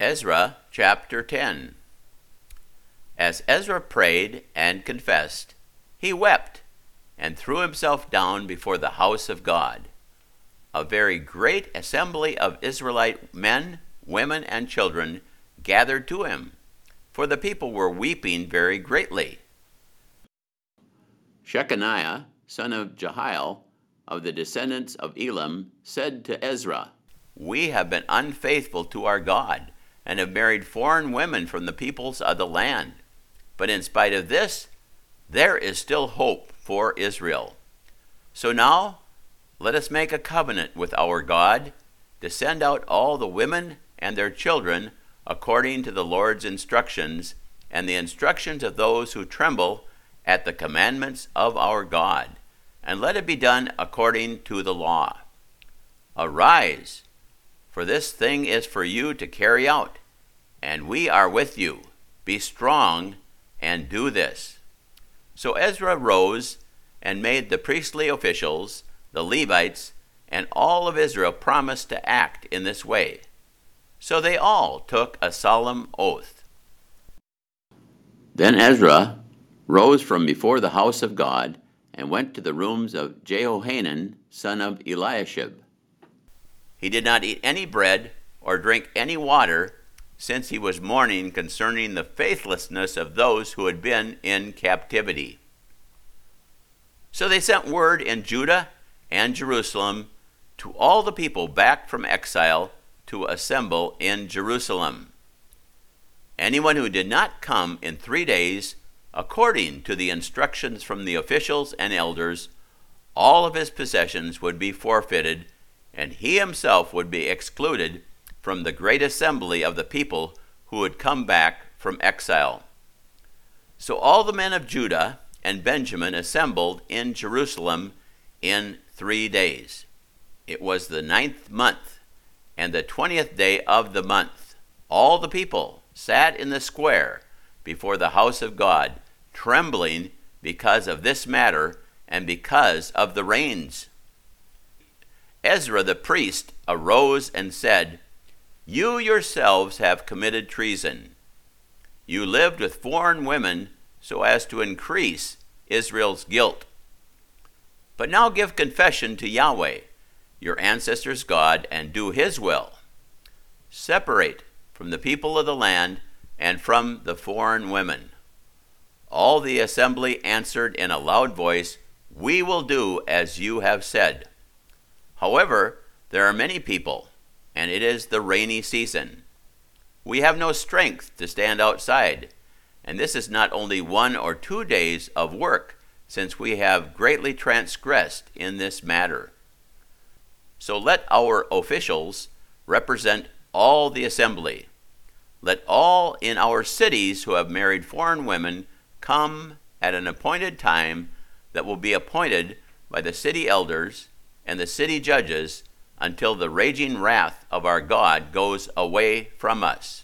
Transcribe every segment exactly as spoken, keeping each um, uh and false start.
Ezra chapter ten. As Ezra prayed and confessed, he wept and threw himself down before the house of God. A very great assembly of Israelite men, women, and children gathered to him, for the people were weeping very greatly. Shechaniah, son of Jehiel, of the descendants of Elam, said to Ezra, "We have been unfaithful to our God, and have married foreign women from the peoples of the land. But in spite of this, there is still hope for Israel. So now, let us make a covenant with our God, to send out all the women and their children according to the Lord's instructions, and the instructions of those who tremble at the commandments of our God, and let it be done according to the law. Arise, for this thing is for you to carry out, and we are with you. Be strong and do this." So Ezra rose and made the priestly officials, the Levites, and all of Israel promise to act in this way. So they all took a solemn oath. Then Ezra rose from before the house of God and went to the rooms of Jehohanan, son of Eliashib. He did not eat any bread or drink any water, since he was mourning concerning the faithlessness of those who had been in captivity. So they sent word in Judah and Jerusalem to all the people back from exile to assemble in Jerusalem. Anyone who did not come in three days, according to the instructions from the officials and elders, all of his possessions would be forfeited, and he himself would be excluded from the great assembly of the people who had come back from exile. So all the men of Judah and Benjamin assembled in Jerusalem in three days. It was the ninth month, and the twentieth day of the month. All the people sat in the square before the house of God, trembling because of this matter and because of the rains. Ezra the priest arose and said, "You yourselves have committed treason. You lived with foreign women so as to increase Israel's guilt. But now give confession to Yahweh, your ancestors' God, and do his will. Separate from the people of the land and from the foreign women." All the assembly answered in a loud voice, "We will do as you have said." However, there are many people, and it is the rainy season. We have no strength to stand outside, and this is not only one or two days of work, since we have greatly transgressed in this matter. So let our officials represent all the assembly. Let all in our cities who have married foreign women come at an appointed time that will be appointed by the city elders and the city judges, until the raging wrath of our God goes away from us.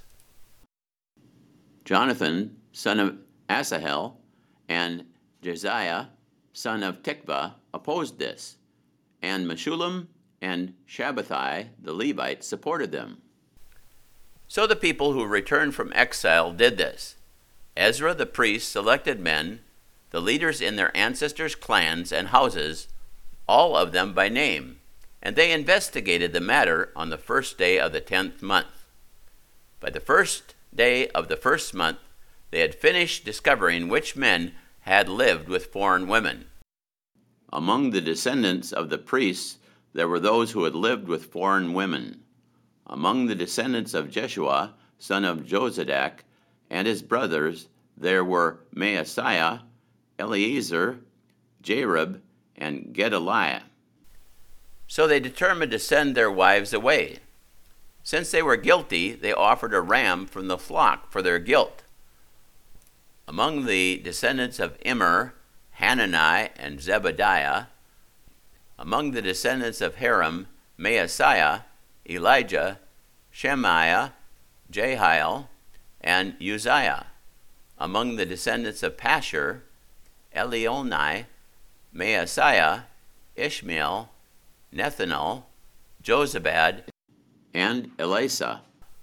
Jonathan, son of Asahel, and Josiah, son of Tikvah, opposed this, and Meshullam and Shabbathai, the Levite, supported them. So the people who returned from exile did this. Ezra the priest selected men, the leaders in their ancestors' clans and houses, all of them by name, and they investigated the matter on the first day of the tenth month. By the first day of the first month, they had finished discovering which men had lived with foreign women. Among the descendants of the priests, there were those who had lived with foreign women. Among the descendants of Jeshua, son of Jozadak, and his brothers, there were Maaseiah, Eleazar, Jarib, and Gedaliah. So they determined to send their wives away. Since they were guilty, they offered a ram from the flock for their guilt. Among the descendants of Immer, Hanani and Zebediah. Among the descendants of Haram, Maaseiah, Elijah, Shemaiah, Jehiel, and Uzziah. Among the descendants of Pashur, Elionai, Maaseiah, Ishmael, Nethanel, Jozabad, and Elasa.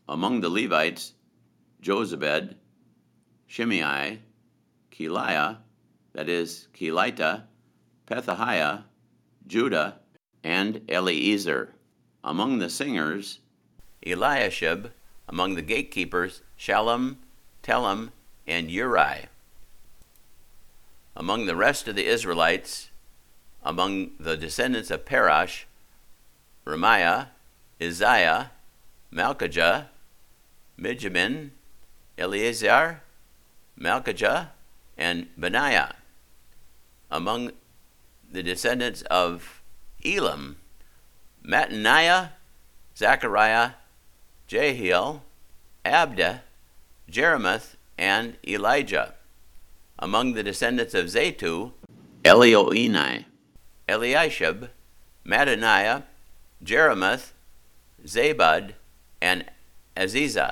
Among the Levites, Jozabed, Shimei, Keliah, that is, Kelita, Pethahiah, Judah, and Eliezer. Among the singers, Eliashib. Among the gatekeepers, Shallum, Telem, and Uri. Among the rest of the Israelites, among the descendants of Parash, Ramiah, Isaiah, Malchijah, Mijamin, Eleazar, Malchijah, and Benaiah. Among the descendants of Elam, Mattaniah, Zechariah, Jehiel, Abda, Jeremoth, and Elijah. Among the descendants of Zatu, Elioenai, Eliashib, Mattaniah, Jeremoth, Zabad, and Aziza.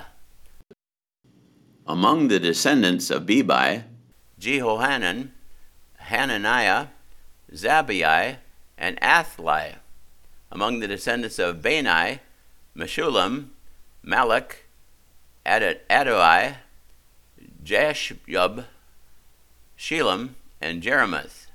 Among the descendants of Bebai, Jehohanan, Hananiah, Zabai, and Athli. Among the descendants of Bani, Meshullam, Malach, Adoi, Jashub, Shelam, and Jeremoth.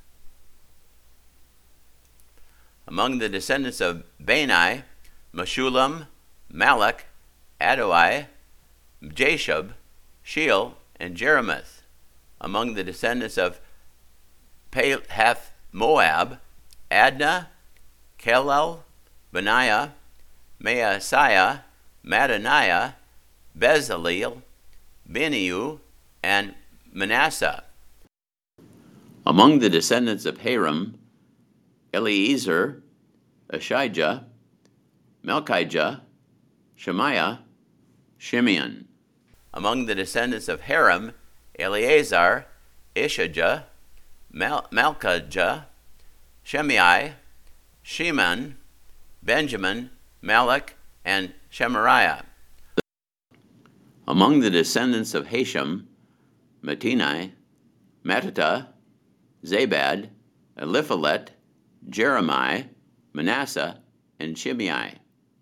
Among the descendants of Bani, Meshullam, Malach, Adoi, Jashub, Sheel, and Jeremoth. Among the descendants of Pahath Moab, Adnah, Kelal, Benaiah, Maaseiah, Mattaniah, Bezaleel, Beniu, and Manasseh. Among the descendants of Haram, Eliezer, Ashijah, Melchijah, Shemaiah, Shimeon. Among the descendants of Haram, Eleazar, Ishijah, Mal- Malchijah, Shemai, Shimon, Benjamin, Malach, and Shemariah. Among the descendants of Hashem, Mattani, Mattata, Zabad, Eliphalet, Jeremiah, Manasseh, and Shimei.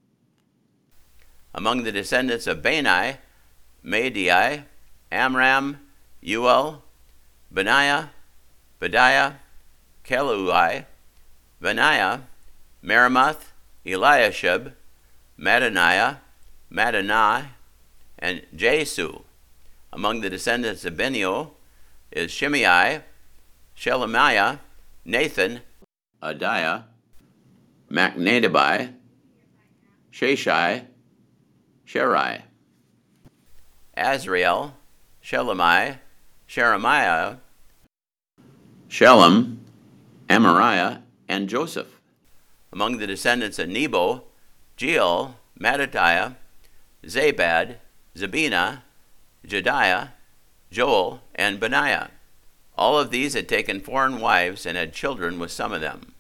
Among the descendants of Bani, Madai, Amram, Uel, Benaiah, Bediah, Kelui, Benaiah, Meremoth, Eliashib, Mattaniah, Mattani, and Jesu. Among the descendants of Benio is Shimei, Shelemiah, Nathan, Adiah, Machnadabai, Sheshai, Sherai, Azrael, Shelemi, Sheremiah, Shalom, Amariah, and Joseph. Among the descendants of Nebo, Jeiel, Mattatiah, Zabad, Zabina, Jediah, Joel, and Benaiah. All of these had taken foreign wives and had children with some of them.